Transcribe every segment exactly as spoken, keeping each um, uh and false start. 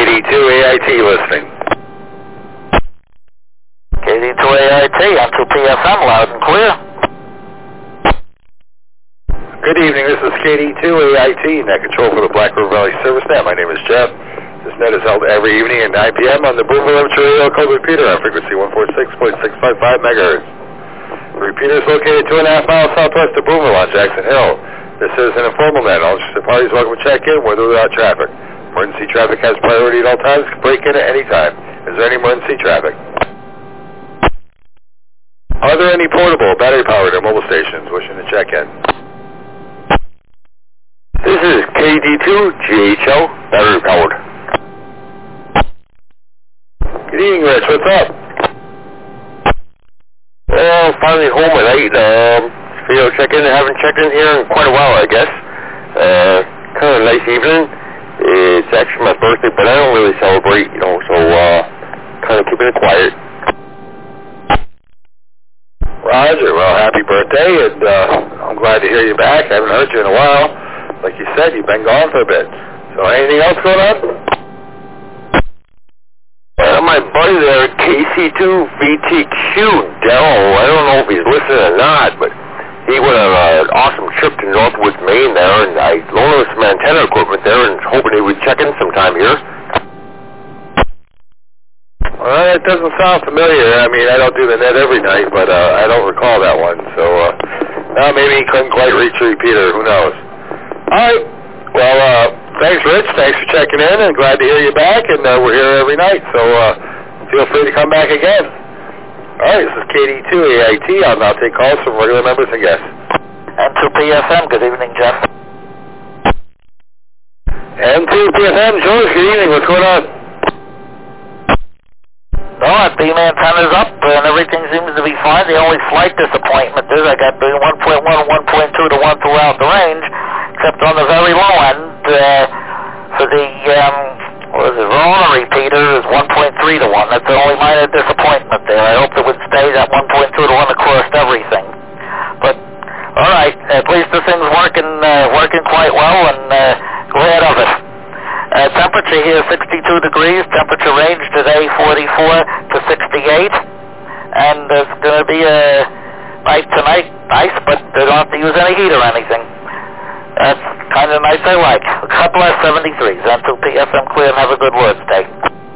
D two A I T listening. K D two A I T on two P F M, loud and clear. Good evening, this is K D two A I T, net control for the Black River Valley Service Net. My name is Jeff. This net is held every evening at nine P M on the Boomer Radio code repeater on frequency one forty-six point six five five megahertz. The repeater is located two and a half miles southwest of Boomer on Jackson Hill. This is an informal net. All interested parties welcome to check in with or without traffic. Emergency traffic has priority at all times. Can break in at any time. Is there any emergency traffic? Are there any portable, battery-powered, or mobile stations wishing to check in? This is K D two G H L, battery-powered. Good evening, Rich. What's up? Well, finally home at eight. Um, you know, check in. I haven't checked in here in quite a while, I guess. Uh, kind of a nice evening. It's actually my birthday, but I don't really celebrate, you know, so uh, kind of keeping it quiet. Roger. Well, happy birthday, and uh, I'm glad to hear you back. I haven't heard you in a while. Like you said, you've been gone for a bit. So anything else going on? Uh, my buddy there, K C two V T Q, Dell, I don't know if he's listening or not, but he went on an awesome trip to Northwoods, Maine there, and I loaned him some antenna equipment there and hoping he would check in sometime here. Well, it doesn't sound familiar. I mean, I don't do the net every night, but uh, I don't recall that one. So, uh, no, maybe he couldn't quite reach the repeater. Who knows? All right. Well, uh, thanks, Rich. Thanks for checking in, and glad to hear you back. And uh, we're here every night, so uh, feel free to come back again. All right, this is K D two A I T. I'll now take calls from regular members and guests. And two P F M, good evening, Jeff. And two P F M, George, good evening. What's going on? Oh, the beam antenna's up, and everything seems to be fine. The only slight disappointment is I got beam one point one and one point two to one throughout the range, except on the very low end, uh, for the, um, what is it, Verona repeater is one point three to one. That's the only minor disappointment there. I hoped it would stay that one point two to one across everything. But, all right, at least the thing's working, uh, working quite well, and uh, glad of it. Uh, temperature here sixty-two degrees, temperature range today forty-four to sixty-eight, and it's going to be a night tonight, nice, but they don't have to use any heat or anything. That's kind of nice, I like. A couple of seventy-threes on two P F M clear, and have a good word day.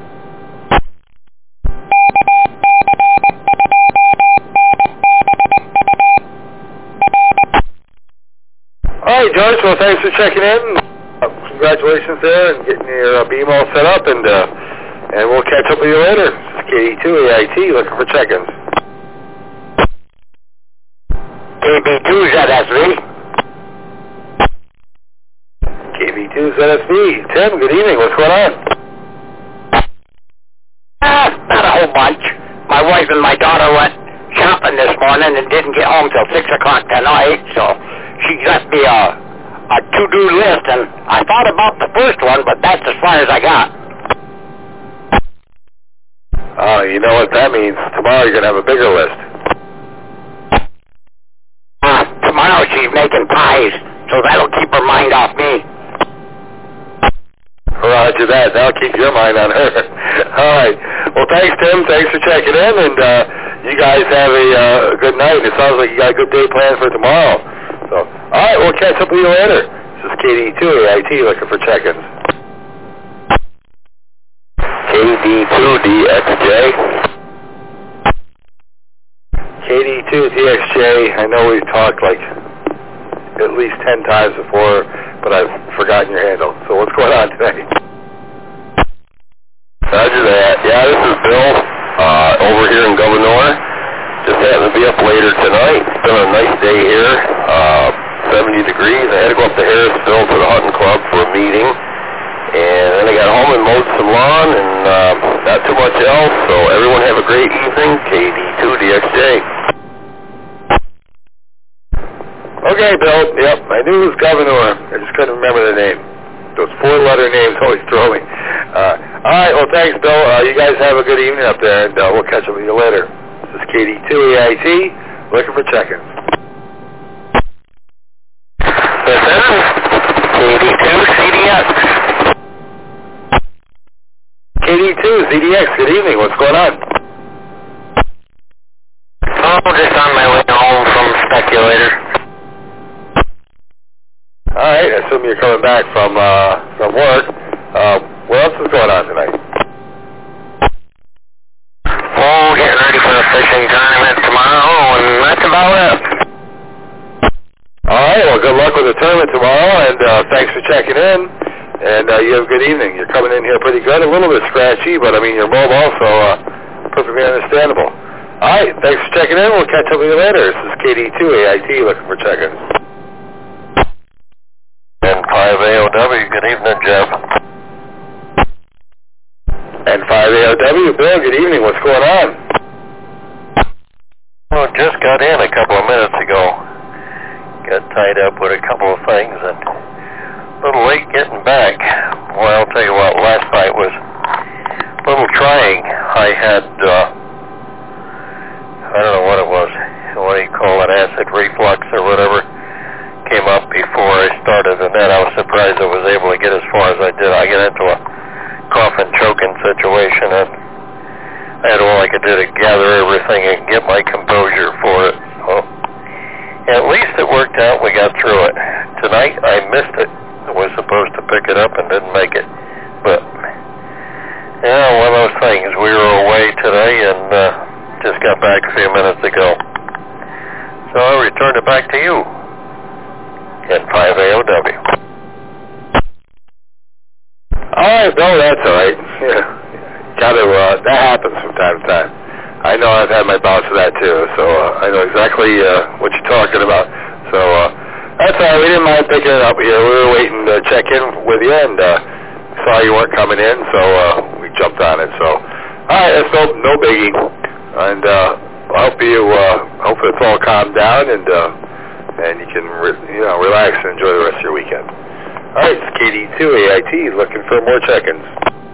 All right, George, well, thanks for checking in. Uh, congratulations there and getting your uh, beam all set up, and uh, and we'll catch up with you later. This is K D two A I T looking for check-ins. K B two Z S V. K B two Z S V. Tim, good evening. What's going on? Ah, not a whole bunch. My wife and my daughter went shopping this morning and didn't get home till six o'clock tonight, so she got me a a to-do list, and I thought about the first one, but that's as far as I got. Oh, you know what that means. Tomorrow you're going to have a bigger list. Uh, tomorrow she's making pies, so that'll keep her mind off me. Roger that. That'll keep your mind on her. All right. Well, thanks, Tim. Thanks for checking in, and uh, you guys have a uh, good night. It sounds like you got a good day planned for tomorrow. So, all right, we'll catch up with you later. This is K D two A I T looking for check-ins. K D two D X J. K D two D X J, I know we've talked like at least ten times before, but I've forgotten your handle. So what's going on today? Roger that. Yeah, this is Bill uh, over here in Governor. Just happened to be up later tonight. It's been a nice day here, uh, seventy degrees. I had to go up to Harrisville to the hunting club for a meeting, and then I got home and mowed some lawn, and uh, not too much else. So everyone have a great evening. K D two D X J. Okay, Bill. Yep, I knew it was Governor. I just couldn't remember the name. Those four-letter names always throw me. Uh, all right, well, thanks, Bill. Uh, you guys have a good evening up there, and uh, we'll catch up with you later. This is K D two A I T, looking for check-ins. K D two C D X. two, Z D X, good evening. What's going on? Oh, just on my way home from Speculator. All right, I assume you're coming back from uh, from work. Uh, what else is going on tonight? Oh, getting ready for the fishing tournament tomorrow, and that's about it. All right, well, good luck with the tournament tomorrow, and uh, thanks for checking in. And uh, you have a good evening. You're coming in here pretty good, a little bit scratchy, but I mean, you're mobile, so uh, perfectly understandable. All right, thanks for checking in. We'll catch up with you later. This is K D two A I T looking for check-ins. N five A O W, good evening, Jeff. N five A O W, Bill, good evening. What's going on? Well, just got in a couple of minutes ago. Got tied up with a couple of things and a little late getting back. Well, I'll tell you what, last night was a little trying. I had, uh, I don't know what it was, what do you call it, acid reflux or whatever, came up before I started, and then I was surprised I was able to get as far as I did. I got into a cough and choking situation, and I had all I could do to gather everything and get my composure for it. So, at least it worked out. We got through it. Tonight, I missed it. I was supposed to pick it up and didn't make it. But, yeah, one of those things. We were away today and uh, just got back a few minutes ago. So I returned it back to you. N five A O W. All right, Bill, that's all right. Yeah, gotta, uh, that happens from time to time. I know I've had my bouts of that too, so uh, I know exactly uh, what you're talking about. So uh, that's all right. We didn't mind picking it up here. We were waiting to check in with you, and uh, saw you weren't coming in, so uh, we jumped on it. So, all right, that's no, no biggie. And uh, I hope you, uh, hope it's all calmed down, and uh, and you can, re you know, relax and enjoy the rest of your weekend. All right, it's K D two A I T looking for more check-ins.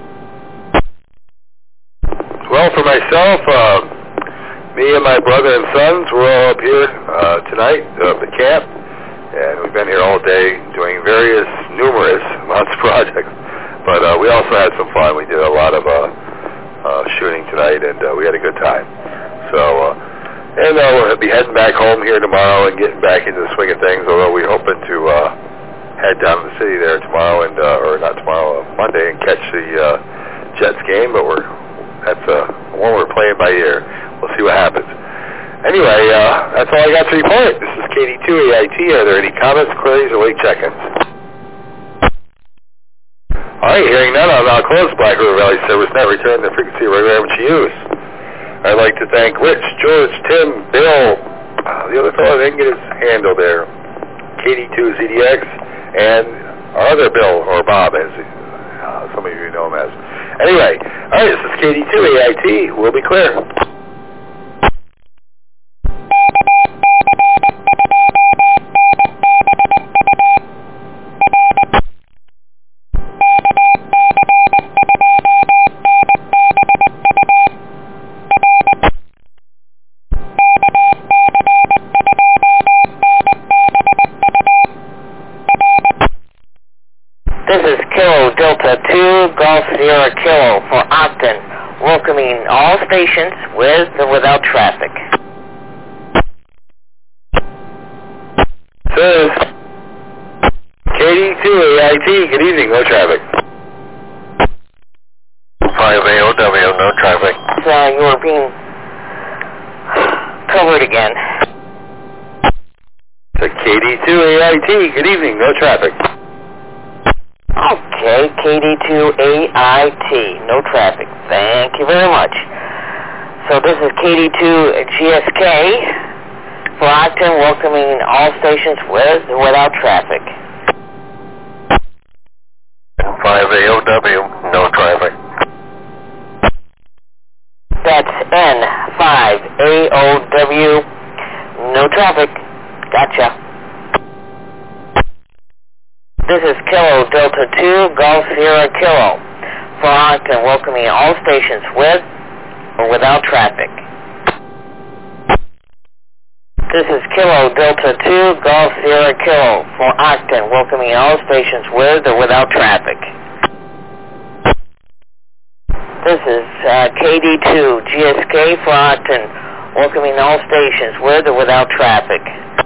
Well, for myself, uh, me and my brother and sons, we're all up here uh, tonight up at camp, and we've been here all day doing various, numerous amounts of projects. But uh, we also had some fun. We did a lot of uh, uh, shooting tonight, and uh, we had a good time. So, uh, and uh, we'll be heading back home here tomorrow and getting back into the swing of things, although we're hoping to uh, head down to the city there tomorrow, and uh, or not tomorrow, uh, Monday, and catch the uh, Jets game, but we're That's uh, one we're playing by ear. We'll see what happens. Anyway, uh, that's all I got to report. This is K D two A I T. Are there any comments, queries, or late check-ins? All right, hearing none, I'll now close Black River Valley Service Net, return the frequency of regular amateur use. I'd like to thank Rich, George, Tim, Bill, uh, the other fellow didn't get his handle there, K D two Z D X, and our other Bill, or Bob, as uh, some of you know him as. Anyway, all right, this is K D two A I T. We'll be clear. This is Kilo Delta two Golf Sierra Kilo for Ogden, welcoming all stations with or without traffic. Says K D two A I T, good evening, no traffic. five A O W, no traffic. So you are being covered again. So K D two A I T, good evening, no traffic. Okay, K D two A I T, no traffic. Thank you very much. So this is K D two G S K for Ogden, welcoming all stations with or without traffic. five A O W, no traffic. That's N five A O W, no traffic. Gotcha. This is Kilo Delta two Golf Sierra Kilo for Ogden, welcoming all stations with or without traffic. This is Kilo Delta two Golf Sierra Kilo for Ogden, welcoming all stations with or without traffic. This is uh, K D two, G S K for Ogden, welcoming all stations, with or without traffic.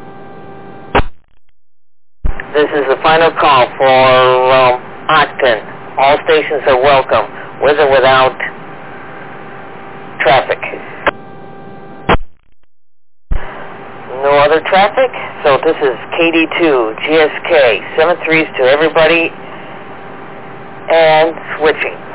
This is the final call for um, Ogden. All stations are welcome, with or without traffic. No other traffic? So this is K D two, G S K, seven threes to everybody, and switching.